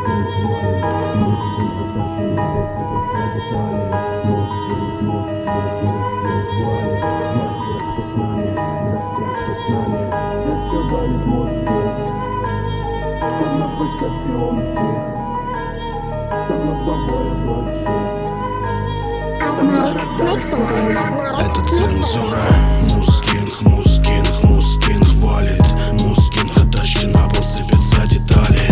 Это цензура. Мускинг валит. Мускинг тащи на пол, сыпет за детали.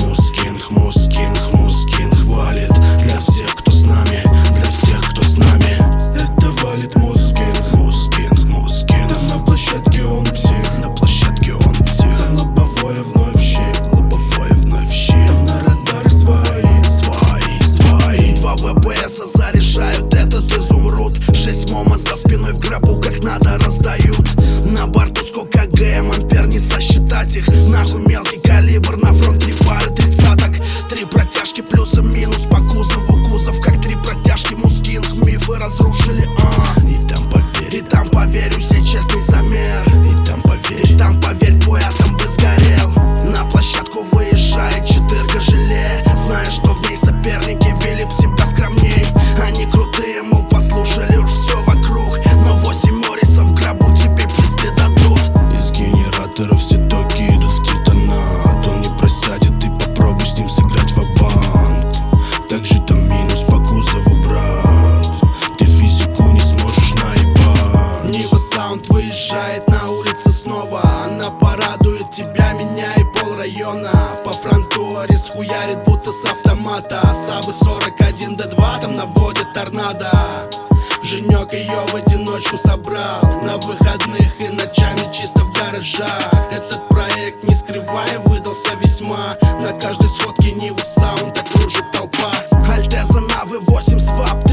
Мускинг валит. Для всех, кто с нами, для всех, кто с нами. Это валит Мускинг. Там на площадке он псих, на площадке он псих. Там лобовое вновь щит, Там на радаре свои. 2 ВПСа заряжают этот изумруд. 6 мома за спиной в гробу, как надо раздают. На борту сколько ГМ, ампер не сосчитать их. Нахуй мелкий калибр, на фронт 3 пары 30-ок. 3 протяжки плюсом минус по кузову. Кузов как 3 протяжки, Мускинг мифы разрушили. И там поверь, все честный замер. И там поверь, твой атом бы сгорел. На площадку выезжает 4 желе, зная, что в ней соперники вели б себя скромней. Они крутые, мол, послушали уж все вокруг, но 8 Моррисов в гробу тебе пизды дадут. Из генератора все токи идут в титанат. Он не просядет, ты попробуй с ним сыграть ва-банк. Также там минус по кузову, брат. Ты физику не сможешь наебать. Нива Саунд выезжает на улице снова. Она порадует тебя, меня и пол района. По фронту Арис хуярит будто с автомата. Сабы 41 Д2 там наводит торнадо. Женек ее в одиночку собрал на выходных и ночами чисто в гаражах. Этот проект, не скрывая, выдался весьма. На каждой сходке Ниву Саунд окружит толпа. Альтеза на V8 свап.